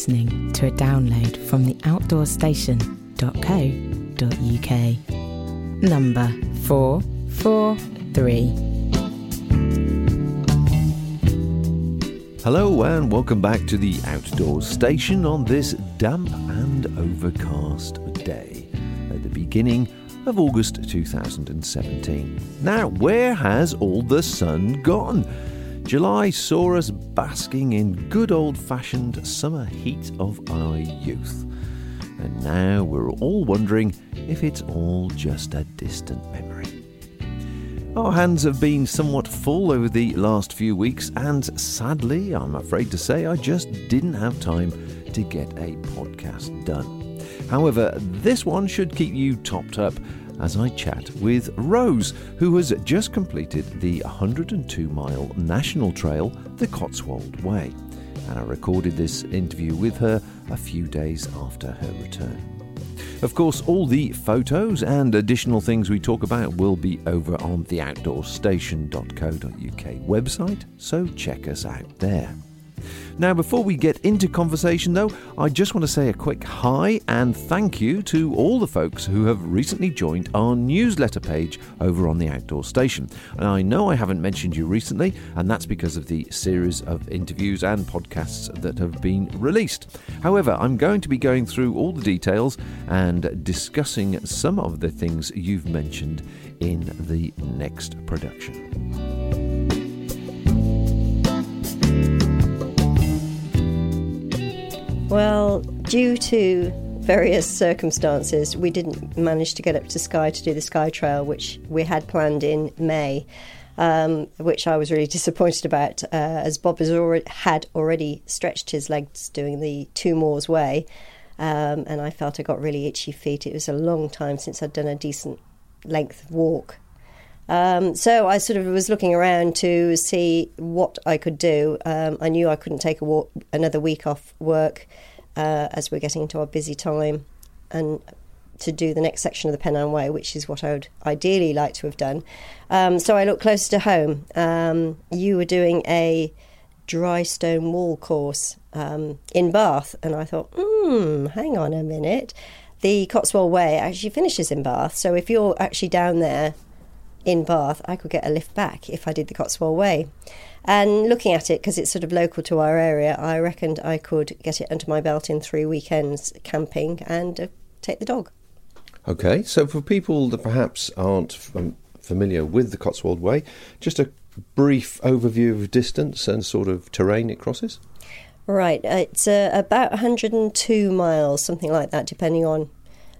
listening to a download from the outdoorstation.co.uk. Number 443. Hello and welcome back to the Outdoors Station on this damp and overcast day at the beginning of August 2017. Now, where has all the sun gone? July saw us basking in good old-fashioned summer heat of our youth. And now we're all wondering if it's all just a distant memory. Our hands have been somewhat full over the last few weeks, and sadly, I'm afraid to say, I just didn't have time to get a podcast done. However, this one should keep you topped up as I chat with Rose, who has just completed the 102-mile national trail, the Cotswold Way. And I recorded this interview with her a few days after her return. Of course, all the photos and additional things we talk about will be over on the outdoorstation.co.uk website, so check us out there. Now, before we get into conversation though, I just want to say a quick hi and thank you to all the folks who have recently joined our newsletter page over on the Outdoor Station. And I know I haven't mentioned you recently, and that's because of the series of interviews and podcasts that have been released. However, I'm going to be going through all the details and discussing some of the things you've mentioned in the next production. Well, due to various circumstances, we didn't manage to get up to Skye to do the Skye Trail, which we had planned in May, which I was really disappointed about, as Bob had already stretched his legs doing the Two Moors Way, and I felt I got really itchy feet. It was a long time since I'd done a decent length walk. So I sort of was looking around to see what I could do. I knew I couldn't take another week off work as we're getting into our busy time, and to do the next section of the Pennine Way, which is what I would ideally like to have done. So I looked closer to home. You were doing a dry stone wall course in Bath, and I thought, hang on a minute. The Cotswold Way actually finishes in Bath, so if you're actually down there in Bath, I could get a lift back if I did the Cotswold Way. And looking at it, because it's sort of local to our area, I reckoned I could get it under my belt in 3 weekends camping and take the dog. Okay, so for people that perhaps aren't familiar with the Cotswold Way, just a brief overview of distance and sort of terrain it crosses? Right, it's about 102 miles, something like that, depending on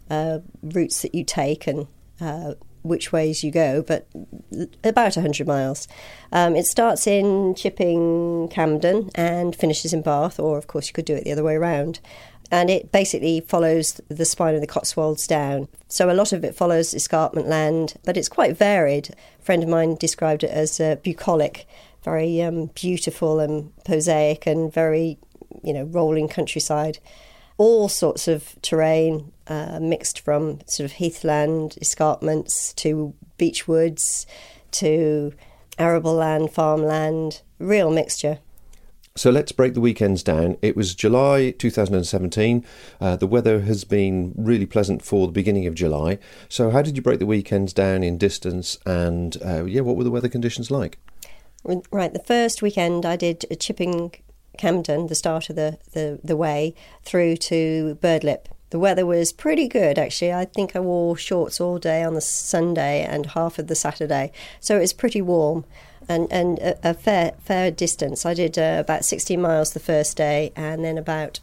routes that you take and which ways you go, but about 100 miles. It starts in Chipping, Camden, and finishes in Bath, or of course you could do it the other way around. And it basically follows the spine of the Cotswolds down. So a lot of it follows escarpment land, but it's quite varied. A friend of mine described it as bucolic, very beautiful and prosaic and very, rolling countryside. All sorts of terrain, mixed from sort of heathland, escarpments, to beech woods, to arable land, farmland, real mixture. So let's break the weekends down. It was July 2017. The weather has been really pleasant for the beginning of July. So how did you break the weekends down in distance, and what were the weather conditions like? Right, the first weekend I did Chipping Camden, the start of the way, through to Birdlip. The weather was pretty good, actually. I think I wore shorts all day on the Sunday and half of the Saturday, so it was pretty warm and a fair distance. I did about 16 miles the first day and then about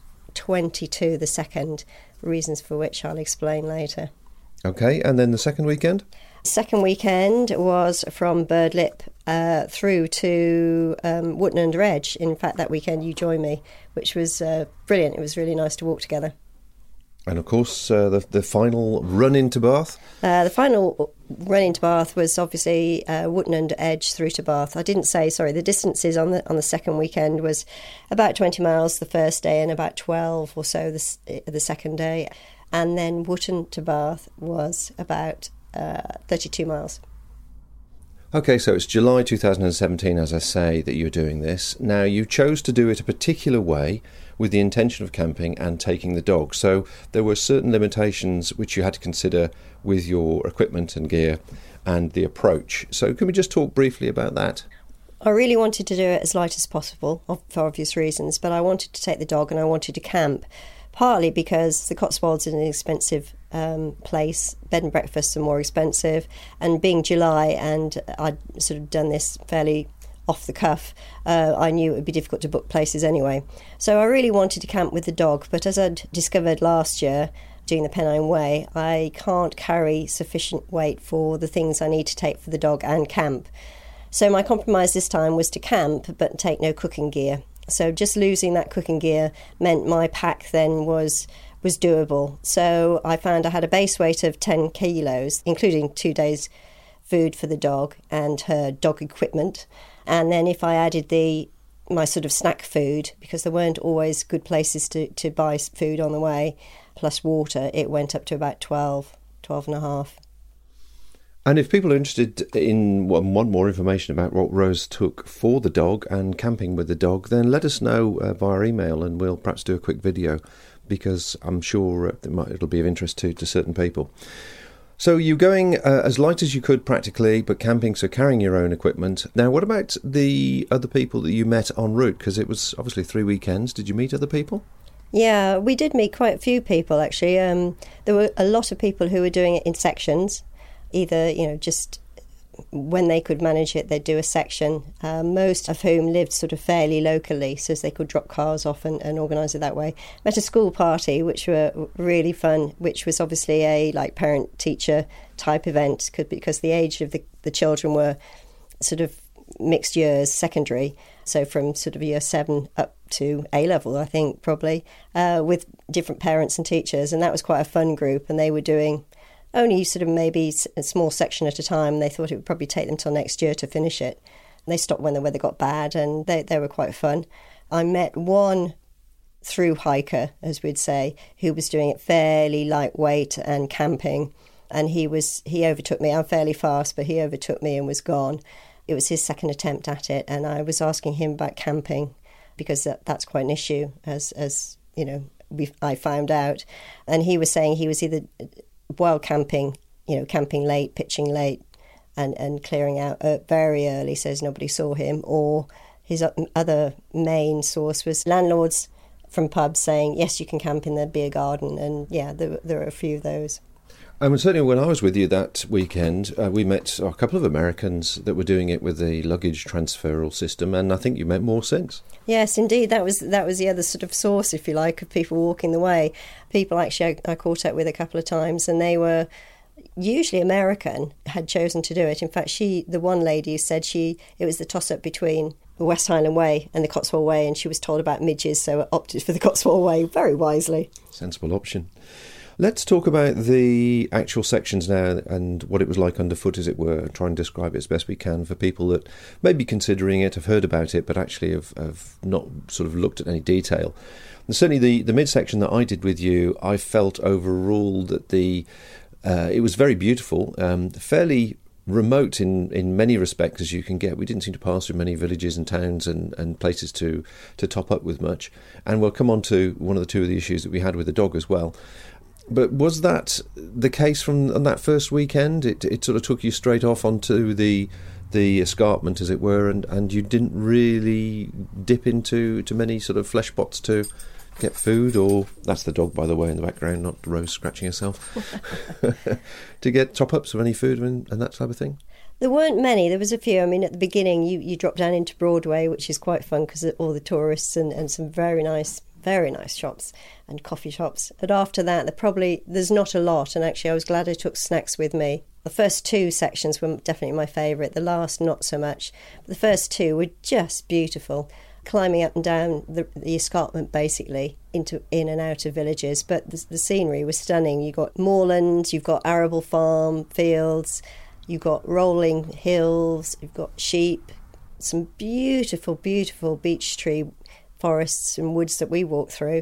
22 the second, reasons for which I'll explain later. Okay, and then the second weekend? Second weekend was from Birdlip through to Wootton Under Edge. In fact, that weekend you joined me, which was brilliant. It was really nice to walk together. And of course, the final run into Bath? The final run into Bath was obviously Wootton Under Edge through to Bath. I didn't say, sorry, the distances on the second weekend was about 20 miles the first day and about 12 or so the second day. And then Wootton to Bath was about 32 miles. Okay, so it's July 2017, as I say, that you're doing this. Now, you chose to do it a particular way with the intention of camping and taking the dog. So there were certain limitations which you had to consider with your equipment and gear and the approach. So can we just talk briefly about that? I really wanted to do it as light as possible, for obvious reasons, but I wanted to take the dog and I wanted to camp, partly because the Cotswolds is an expensive place. Bed and breakfasts are more expensive, and being July and I'd sort of done this fairly off the cuff, I knew it would be difficult to book places anyway. So I really wanted to camp with the dog, but as I'd discovered last year doing the Pennine Way, I can't carry sufficient weight for the things I need to take for the dog and camp. So my compromise this time was to camp but take no cooking gear. So just losing that cooking gear meant my pack then was doable. So I found I had a base weight of 10 kilos, including 2 days food for the dog and her dog equipment. And then if I added my sort of snack food, because there weren't always good places to buy food on the way, plus water, it went up to about 12 and a half. And if people are interested in want more information about what Rose took for the dog and camping with the dog, then let us know via email and we'll perhaps do a quick video, because I'm sure it'll be of interest to certain people. So you're going as light as you could practically, but camping, so carrying your own equipment. Now, what about the other people that you met en route? Because it was obviously 3 weekends. Did you meet other people? Yeah, we did meet quite a few people, actually. There were a lot of people who were doing it in sections. Either, just when they could manage it, they'd do a section, most of whom lived sort of fairly locally, so they could drop cars off and organise it that way. Met a school party, which were really fun, which was obviously a parent-teacher type event, because the age of the children were sort of mixed years, secondary, so from sort of year 7 up to A-level, I think, probably, with different parents and teachers, and that was quite a fun group, and they were doing only sort of maybe a small section at a time. They thought it would probably take them till next year to finish it. And they stopped when the weather got bad, and they were quite fun. I met one through hiker, as we'd say, who was doing it fairly lightweight and camping, and he overtook me. I'm fairly fast, but he overtook me and was gone. It was his second attempt at it, and I was asking him about camping, because that's quite an issue, as I found out. And he was saying he was either while camping, camping late, pitching late, and clearing out very early, says nobody saw him, or his other main source was landlords from pubs saying, yes, you can camp in the beer garden, and there are a few of those. And certainly when I was with you that weekend, we met a couple of Americans that were doing it with the luggage transferal system, and I think you met more since. Yes, indeed. That was the other sort of source, if you like, of people walking the way. People actually I caught up with a couple of times, and they were usually American, had chosen to do it. In fact, the one lady said it was the toss-up between the West Highland Way and the Cotswold Way, and she was told about midges, so opted for the Cotswold Way very wisely. Sensible option. Let's talk about the actual sections now and what it was like underfoot, as it were. Try and describe it as best we can for people that may be considering it, have heard about it, but actually have not sort of looked at any detail. And certainly the midsection that I did with you, I felt overruled that it was very beautiful, fairly remote in many respects as you can get. We didn't seem to pass through many villages and towns and places to top up with much. And we'll come on to one of the two of the issues that we had with the dog as well. But was that the case on that first weekend? It sort of took you straight off onto the escarpment, as it were, and you didn't really dip into many sort of flesh pots to get food, or that's the dog, by the way, in the background, not Rose scratching herself, to get top-ups of any food and that type of thing? There weren't many. There was a few. I mean, at the beginning, you drop down into Broadway, which is quite fun because of all the tourists and some very nice shops and coffee shops. But after that, there's not a lot, and actually I was glad I took snacks with me. The first two sections were definitely my favourite, the last not so much. But the first two were just beautiful, climbing up and down the escarpment basically in and out of villages. But the scenery was stunning. You've got moorlands, you've got arable farm fields, you've got rolling hills, you've got sheep, some beautiful, beautiful beech tree forests and woods that we walked through.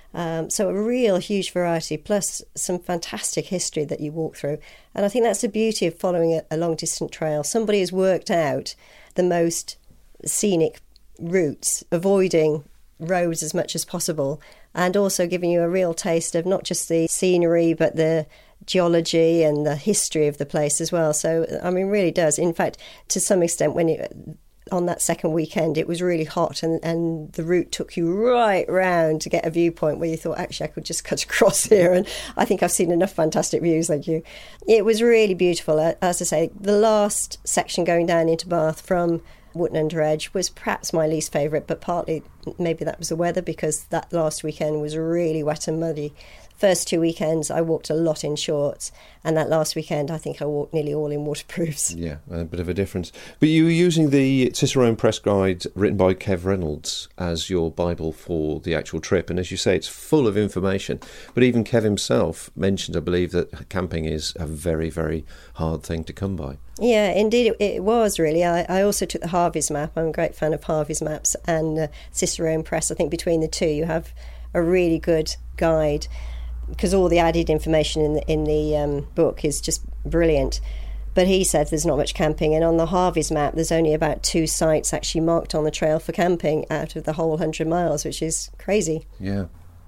So a real huge variety, plus some fantastic history that you walk through. And I think that's the beauty of following a long-distance trail. Somebody has worked out the most scenic routes, avoiding roads as much as possible, and also giving you a real taste of not just the scenery, but the geology and the history of the place as well. So, I mean, really does. In fact, to some extent, on that second weekend, it was really hot, and the route took you right round to get a viewpoint where you thought, actually, I could just cut across here, and I think I've seen enough fantastic views like you. It was really beautiful. As I say, the last section going down into Bath from Wootton Under Edge was perhaps my least favourite, but partly maybe that was the weather, because that last weekend was really wet and muddy. First 2 weekends I walked a lot in shorts, and that last weekend I think I walked nearly all in waterproofs. Yeah, a bit of a difference. But you were using the Cicerone Press Guide written by Kev Reynolds as your Bible for the actual trip, and as you say, it's full of information. But even Kev himself mentioned, I believe, that camping is a very, very hard thing to come by. Yeah, indeed it was really. I also took the Harvey's map. I'm a great fan of Harvey's maps and Cicerone Press. I think between the two you have a really good guide, because all the added information in the book is just brilliant. But he said there's not much camping, and on the Harvey's map there's only about 2 sites actually marked on the trail for camping out of the whole 100 miles, which is crazy. Yeah.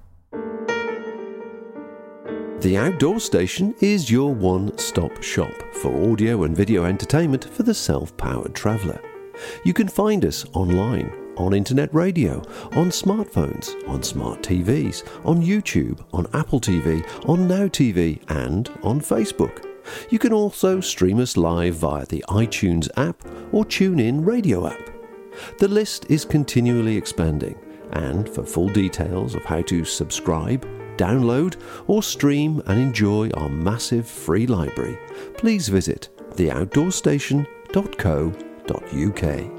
The Outdoor Station is your one-stop shop for audio and video entertainment for the self-powered traveller. You can find us online, on internet radio, on smartphones, on smart TVs, on YouTube, on Apple TV, on Now TV, and on Facebook. You can also stream us live via the iTunes app or TuneIn radio app. The list is continually expanding, and for full details of how to subscribe, download or stream and enjoy our massive free library, please visit theoutdoorstation.co.uk.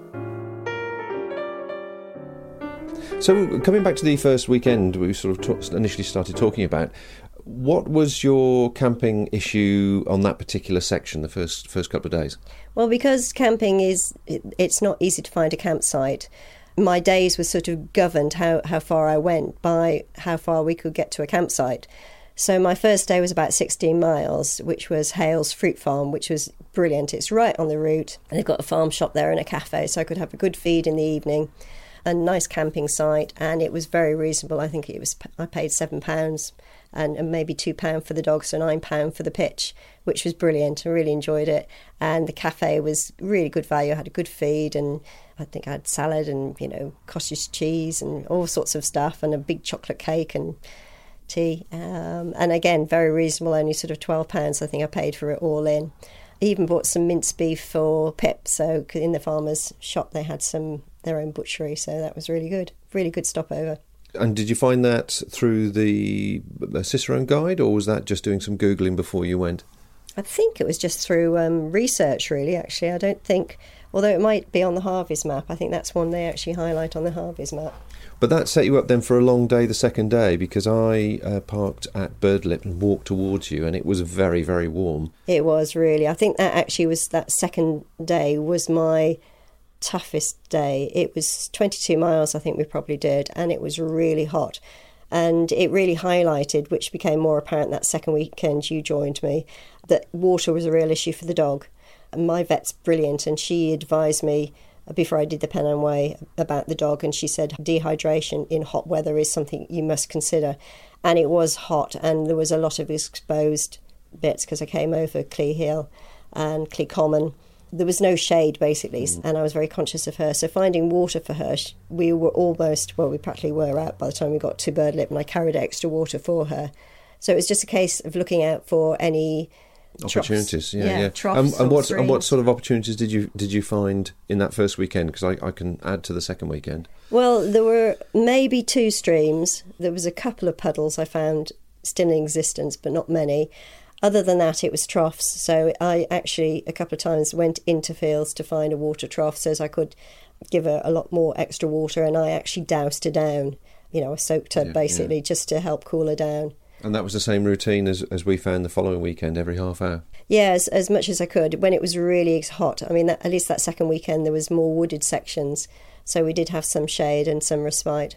So, coming back to the first weekend we sort of initially started talking about, what was your camping issue on that particular section, the first couple of days? Well, because camping it's not easy to find a campsite, my days were sort of governed how far I went by how far we could get to a campsite. So my first day was about 16 miles, which was Hales Fruit Farm, which was brilliant. It's right on the route, and they've got a farm shop there and a cafe, so I could have a good feed in the evening. A nice camping site, and it was very reasonable. I think I paid £7 and maybe £2 for the dogs, so £9 for the pitch, which was brilliant. I really enjoyed it, and the cafe was really good value. I had a good feed, and I think I had salad and cottage cheese and all sorts of stuff, and a big chocolate cake and tea, and again very reasonable, only sort of £12 I think I paid for it all in. I even bought some minced beef for Pip, so in the farmer's shop they had their own butchery, so that was really good stopover. And did you find that through the Cicerone guide, or was that just doing some Googling before you went? I think it was just through research, really, actually. I don't think, although it might be on the Harvey's map, I think that's one they actually highlight on the Harvey's map. But that set you up then for a long day the second day, because I parked at Birdlip and walked towards you, and it was very, very warm. It was, really. I think that second day was my toughest day. It was 22 miles I think we probably did, and it was really hot, and it really highlighted, which became more apparent that second weekend you joined me, that water was a real issue for the dog. And my vet's brilliant, and she advised me before I did the Pennine Way about the dog, and she said dehydration in hot weather is something you must consider. And it was hot, and there was a lot of exposed bits because I came over Clee Hill and Clee Common. There was no shade, basically, and I was very conscious of her. So finding water for her, we practically were out by the time we got to Birdlip, and I carried extra water for her. So it was just a case of looking out for any opportunities. Troughs and what sort of opportunities did you find in that first weekend? Because I can add to the second weekend. Well, there were maybe 2 streams. There was a couple of puddles I found still in existence, but not many. Other than that, it was troughs. So I actually a couple of times went into fields to find a water trough so as I could give her a lot more extra water, and I actually doused her down. I soaked her basically just to help cool her down. And that was the same routine as we found the following weekend, every half hour? Yeah, as much as I could. When it was really hot, I mean, at least that second weekend there was more wooded sections, so we did have some shade and some respite.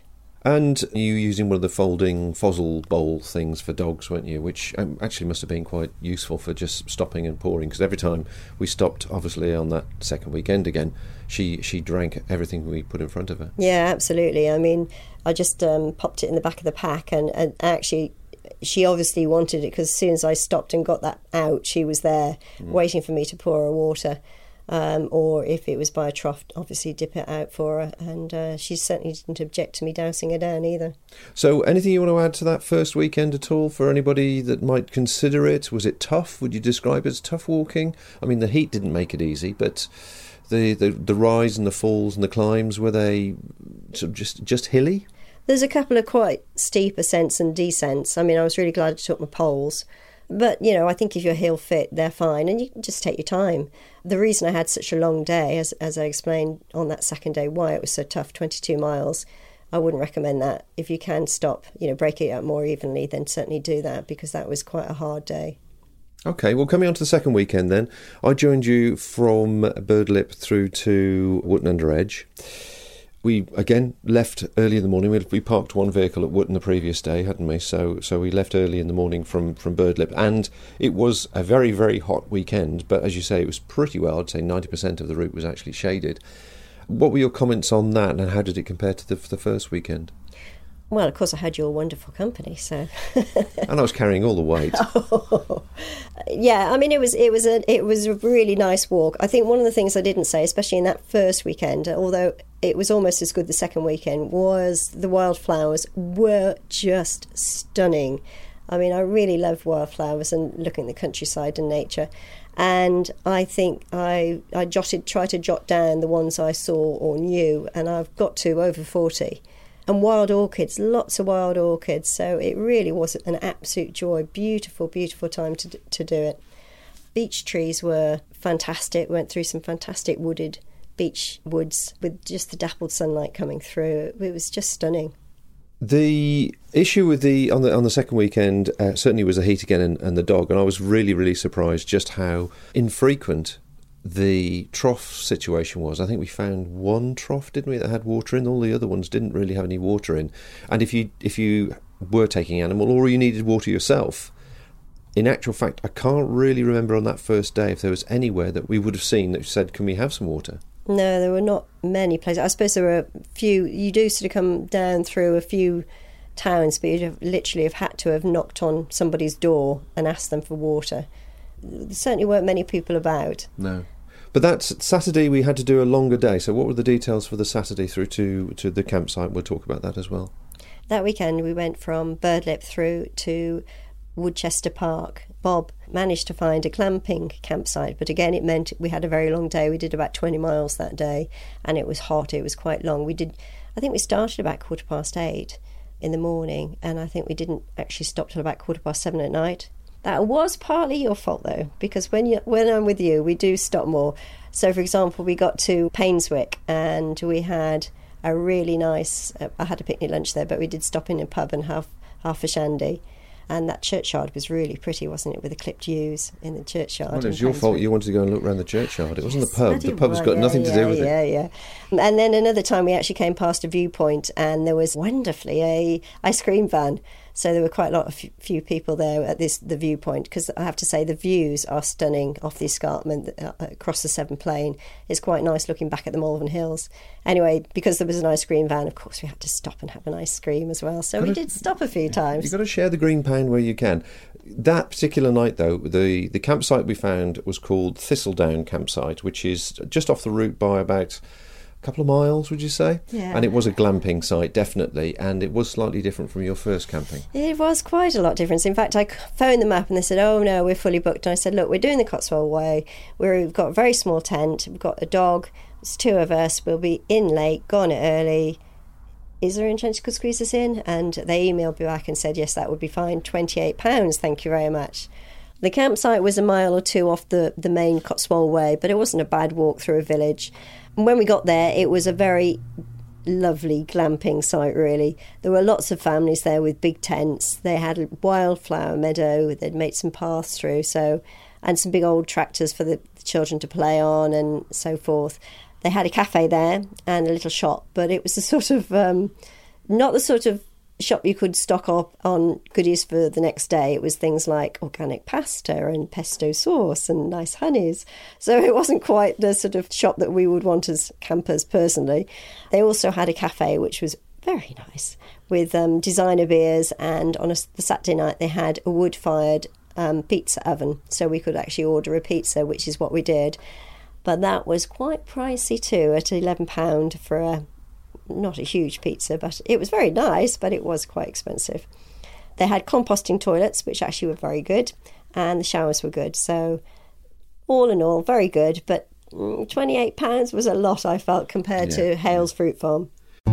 And you were using one of the folding fossil bowl things for dogs, weren't you? Which actually must have been quite useful for just stopping and pouring, because every time we stopped, obviously on that second weekend again, she drank everything we put in front of her. Yeah, absolutely. I mean, I just popped it in the back of the pack, and actually she obviously wanted it, because as soon as I stopped and got that out, she was there waiting for me to pour her water. Or if it was by a trough, obviously dip it out for her, and she certainly didn't object to me dousing her down either. So anything you want to add to that first weekend at all for anybody that might consider it? Was it tough? Would you describe it as tough walking? I mean, the heat didn't make it easy, but the rise and the falls and the climbs, were they sort of just hilly? There's a couple of quite steep ascents and descents. I mean, I was really glad I took my poles. But, you know, I think if you're heel fit, they're fine, and you can just take your time. The reason I had such a long day, as I explained on that second day, why it was so tough, 22 miles, I wouldn't recommend that. If you can stop, you know, break it up more evenly, then certainly do that, because that was quite a hard day. OK, well, coming on to the second weekend then, I joined you from Birdlip through to Wootton Under Edge. We, again, left early in the morning. We parked one vehicle at Wootton the previous day, hadn't we? So we left early in the morning from Birdlip. And it was a very, very hot weekend. But as you say, it was pretty well. I'd say 90% of the route was actually shaded. What were your comments on that, and how did it compare to the first weekend? Well, of course, I had your wonderful company, so. And I was carrying all the weight. Yeah, I mean, it was a really nice walk. I think one of the things I didn't say, especially in that first weekend, although it was almost as good the second weekend, was the wildflowers were just stunning. I mean, I really love wildflowers and looking at the countryside and nature. And I think I tried to jot down the ones I saw or knew, and I've got to over 40. And wild orchids, lots of wild orchids. So it really was an absolute joy. Beautiful, beautiful time to do it. Beech trees were fantastic. Went through some fantastic wooded beech woods with just the dappled sunlight coming through. It was just stunning. The issue with on the second weekend certainly was the heat again and the dog. And I was really, really surprised just how infrequent the trough situation was. I think we found one trough, didn't we, that had water in. All the other ones didn't really have any water in. And if you were taking animal, or you needed water yourself, in actual fact, I can't really remember on that first day if there was anywhere that we would have seen that said, can we have some water? No, there were not many places. I suppose there were a few. You do sort of come down through a few towns, but you'd literally have had to have knocked on somebody's door and asked them for water. There certainly weren't many people about. No. But that Saturday we had to do a longer day. So what were the details for the Saturday through to the campsite? We'll talk about that as well. That weekend we went from Birdlip through to Woodchester Park. Bob managed to find a glamping campsite, but again it meant we had a very long day. We did about 20 miles that day, and it was hot. It was quite long. I think we started about 8:15 in the morning, and I think we didn't actually stop till about 7:15 at night. That was partly your fault, though, because when I'm with you, we do stop more. So, for example, we got to Painswick and we had a really nice... I had a picnic lunch there, but we did stop in a pub and have half a shandy. And that churchyard was really pretty, wasn't it, with the clipped yews in the churchyard. Well, it was your fault you wanted to go and look around the churchyard. It wasn't the pub. The pub's got nothing to do with it. Yeah. And then another time we actually came past a viewpoint, and there was wonderfully a ice cream van. So there were quite a lot of few people there at the viewpoint, because I have to say the views are stunning off the escarpment across the Severn Plain. It's quite nice looking back at the Malvern Hills. Anyway, because there was an ice cream van, of course we had to stop and have an ice cream as well. So we did stop a few times. You've got to share the green pound where you can. That particular night, though, the campsite we found was called Thistledown Campsite, which is just off the route by about couple of miles, would you say? Yeah. And it was a glamping site, definitely, and it was slightly different from your first camping. It was quite a lot different. In fact, I phoned them up and they said, oh no, we're fully booked. And I said, look, we're doing the Cotswold Way. We've got a very small tent. We've got a dog. There's two of us. We'll be in late, gone early. Is there any chance you could squeeze us in? And they emailed me back and said, yes, that would be fine. £28, thank you very much. The campsite was a mile or two off the main Cotswold Way, but it wasn't a bad walk through a village. And when we got there, it was a very lovely glamping site, really. There were lots of families there with big tents. They had a wildflower meadow. They'd made some paths through, and some big old tractors for the children to play on and so forth. They had a cafe there and a little shop, but it was a sort of not the sort of shop you could stock up on goodies for the next day. It was things like organic pasta and pesto sauce and nice honeys. So it wasn't quite the sort of shop that we would want as campers personally. They also had a cafe, which was very nice, with designer beers, and on the Saturday night they had a wood-fired pizza oven, so we could actually order a pizza, which is what we did. But that was quite pricey too, at £11 for not a huge pizza, but it was very nice, but it was quite expensive. They had composting toilets, which actually were very good, and the showers were good. So all in all, very good, but £28 was a lot, I felt, compared to Hales Fruit Farm.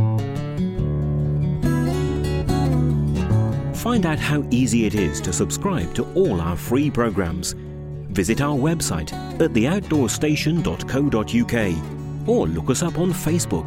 Find out how easy it is to subscribe to all our free programmes. Visit our website at theoutdoorstation.co.uk or look us up on Facebook.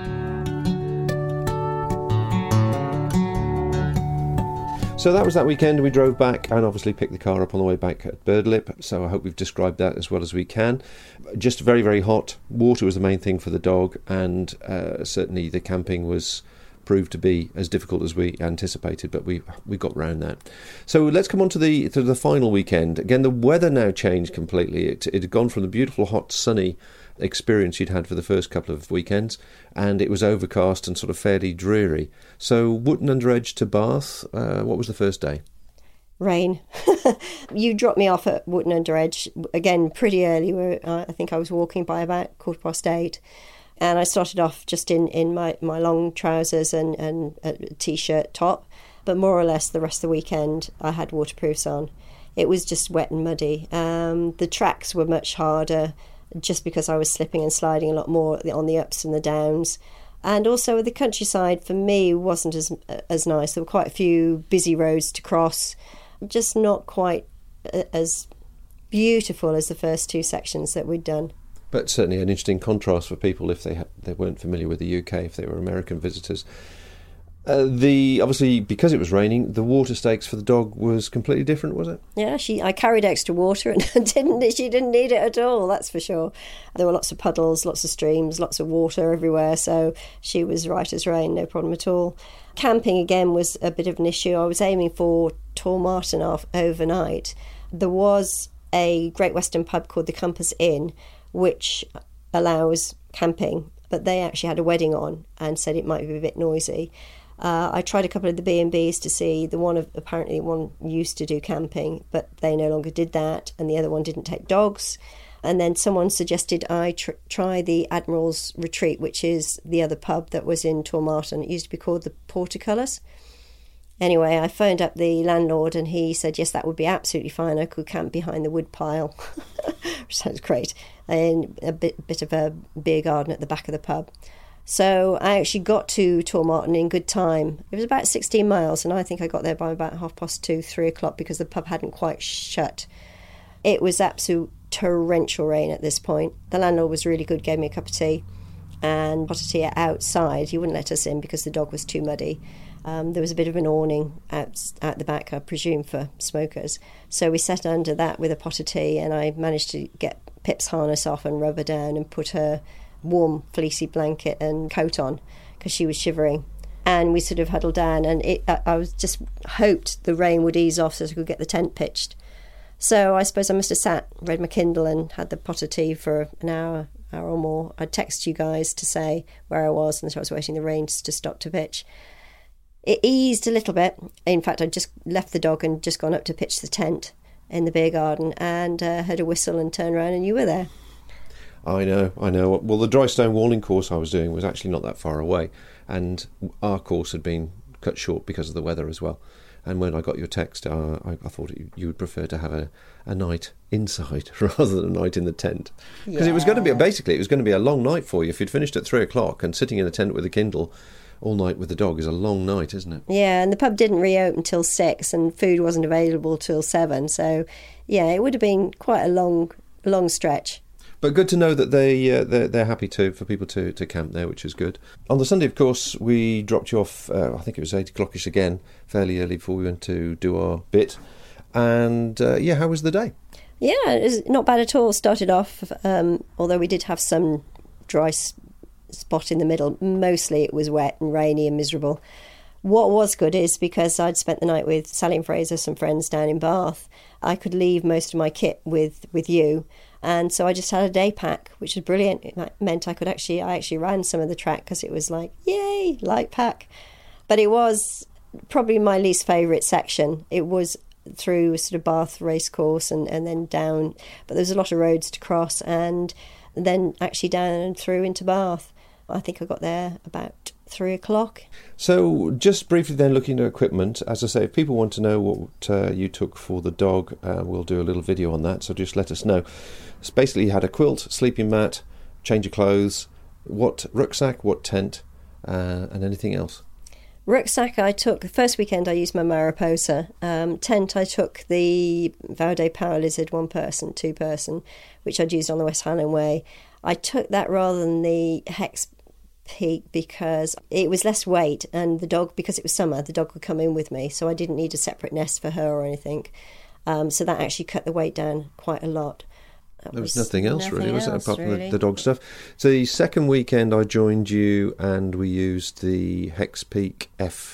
So that was that weekend. We drove back and obviously picked the car up on the way back at Birdlip. So I hope we've described that as well as we can. Just very, very hot. Water was the main thing for the dog, and certainly the camping proved to be as difficult as we anticipated, but we got round that. So let's come on to the final weekend. Again, the weather now changed completely. It had gone from the beautiful, hot, sunny experience you'd had for the first couple of weekends, and it was overcast and sort of fairly dreary. So Wootton-under-Edge to Bath, what was the first day? Rain. You dropped me off at Wootton-under-Edge, again, pretty early. I think I was walking by about 8:15. And I started off just in my long trousers and a T-shirt top. But more or less the rest of the weekend I had waterproofs on. It was just wet and muddy. The tracks were much harder just because I was slipping and sliding a lot more on the ups and the downs. And also the countryside for me wasn't as nice. There were quite a few busy roads to cross. Just not quite as beautiful as the first two sections that we'd done. But certainly an interesting contrast for people if they weren't familiar with the UK, if they were American visitors. Obviously, because it was raining, the water stakes for the dog was completely different, was it? Yeah, I carried extra water and she didn't need it at all, that's for sure. There were lots of puddles, lots of streams, lots of water everywhere, so she was right as rain, no problem at all. Camping, again, was a bit of an issue. I was aiming for Tormarton overnight. There was a Great Western pub called the Compass Inn, which allows camping, but they actually had a wedding on and said it might be a bit noisy. I tried a couple of the B&Bs to see. Apparently one used to do camping, but they no longer did that, and the other one didn't take dogs. And then someone suggested I try the Admiral's Retreat, which is the other pub that was in Tormarton. It used to be called the Portcullis. Anyway, I phoned up the landlord and he said, yes, that would be absolutely fine. I could camp behind the wood pile, which sounds great, and a bit of a beer garden at the back of the pub. So I actually got to Tormarton in good time. It was about 16 miles, and I think I got there by about 2:30, 3 o'clock, because the pub hadn't quite shut. It was absolute torrential rain at this point. The landlord was really good, gave me a cup of tea and pot of tea outside. He wouldn't let us in because the dog was too muddy. There was a bit of an awning out the back, I presume, for smokers. So we sat under that with a pot of tea, and I managed to get Pip's harness off and rub her down and put her warm fleecy blanket and coat on because she was shivering. And we sort of huddled down, and I was just hoped the rain would ease off so I could get the tent pitched. So I suppose I must have read my Kindle and had the pot of tea for an hour or more. I'd text you guys to say where I was and that I was waiting the rain to stop to pitch. It eased a little bit. In fact, I'd just left the dog and just gone up to pitch the tent in the beer garden and heard a whistle and turned around and you were there. I know. Well, the dry stone walling course I was doing was actually not that far away, and our course had been cut short because of the weather as well. And when I got your text, I thought you would prefer to have a night inside rather than a night in the tent. Because it was going to be a long night for you. If you'd finished at 3 o'clock and sitting in a tent with a Kindle all night with the dog is a long night, isn't it? Yeah, and the pub didn't reopen till 6 and food wasn't available till 7. So, yeah, it would have been quite a long stretch. But good to know that they're happy for people to camp there, which is good. On the Sunday, of course, we dropped you off, I think it was 8 o'clockish again, fairly early before we went to do our bit. And, how was the day? Yeah, it was not bad at all. Started off, although we did have some dry spot in the middle. Mostly it was wet and rainy and miserable. What was good is because I'd spent the night with Sally and Fraser, some friends down in Bath, I could leave most of my kit with you. And so I just had a day pack, which was brilliant. It meant I actually ran some of the track because it was like, yay, light pack. But it was probably my least favourite section. It was through sort of Bath racecourse and then down. But there was a lot of roads to cross and then actually down and through into Bath. I think I got there about 3 o'clock. So just briefly then, looking at equipment, as I say, if people want to know what you took for the dog, we'll do a little video on that, so just let us know. It's basically you had a quilt, sleeping mat, change of clothes, what rucksack, what tent, and anything else? Rucksack I took, the first weekend I used my Mariposa. Tent I took the Vaude Power Lizard 1-person, 2-person, which I'd used on the West Highland Way. I took that rather than the Hex Peak because it was less weight, and the dog, because it was summer, the dog would come in with me, so I didn't need a separate nest for her or anything. So that actually cut the weight down quite a lot. There was nothing else really, was it, apart from the dog stuff? So the second weekend I joined you and we used the Hex Peak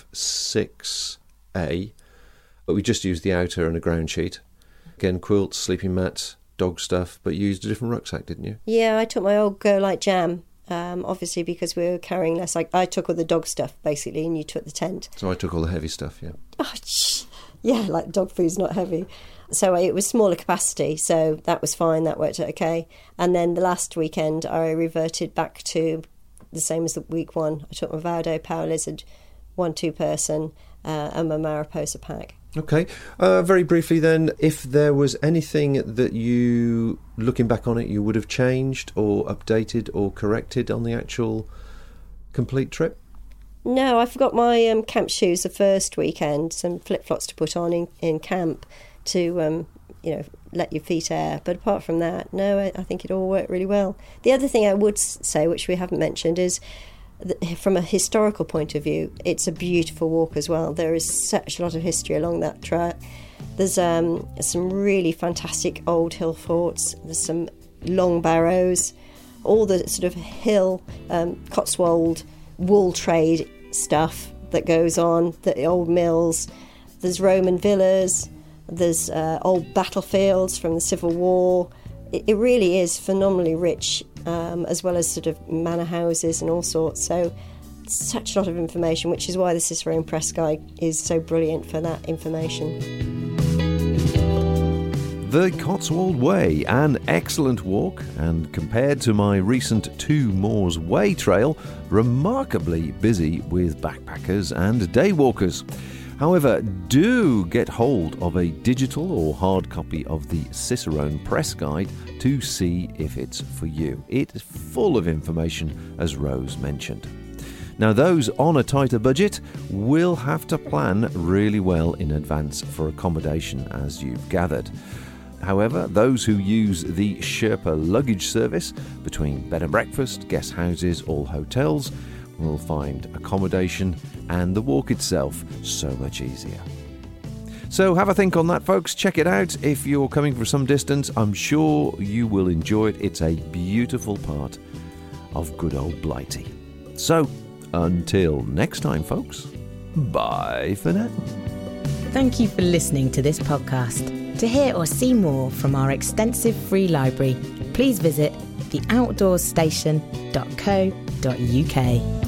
F6A, but we just used the outer and a ground sheet. Again, quilts, sleeping mats, dog stuff, but you used a different rucksack, didn't you? Yeah, I took my old Go Light Jam, obviously because we were carrying less. I took all the dog stuff, basically, and you took the tent. So I took all the heavy stuff, yeah. Oh, yeah, like dog food's not heavy. So it was smaller capacity, so that was fine, that worked out okay. And then the last weekend I reverted back to the same as the week one. I took my Vaude Power Lizard 1-2-person and my Mariposa pack. Okay, very briefly then, if there was anything that you, looking back on it, you would have changed or updated or corrected on the actual complete trip? No, I forgot my camp shoes the first weekend, some flip-flops to put on in camp to, let your feet air. But apart from that, no, I think it all worked really well. The other thing I would say, which we haven't mentioned, is from a historical point of view, it's a beautiful walk as well. There is such a lot of history along that track. There's some really fantastic old hill forts. There's some long barrows, all the sort of hill, Cotswold, wool trade stuff that goes on, the old mills. There's Roman villas. There's old battlefields from the Civil War. It really is phenomenally rich, as well as sort of manor houses and all sorts. So such a lot of information, which is why the Cicerone Press Guide is so brilliant for that information. The Cotswold Way, an excellent walk, and compared to my recent Two Moors Way trail, remarkably busy with backpackers and day walkers. However, do get hold of a digital or hard copy of the Cicerone Press Guide to see if it's for you. It's full of information, as Rose mentioned. Now, those on a tighter budget will have to plan really well in advance for accommodation, as you've gathered. However, those who use the Sherpa luggage service between bed and breakfast, guest houses or hotels will find accommodation and the walk itself so much easier. So have a think on that, folks. Check it out. If you're coming for some distance, I'm sure you will enjoy it. It's a beautiful part of good old Blighty. So until next time, folks, bye for now. Thank you for listening to this podcast. To hear or see more from our extensive free library, please visit theoutdoorstation.co.uk.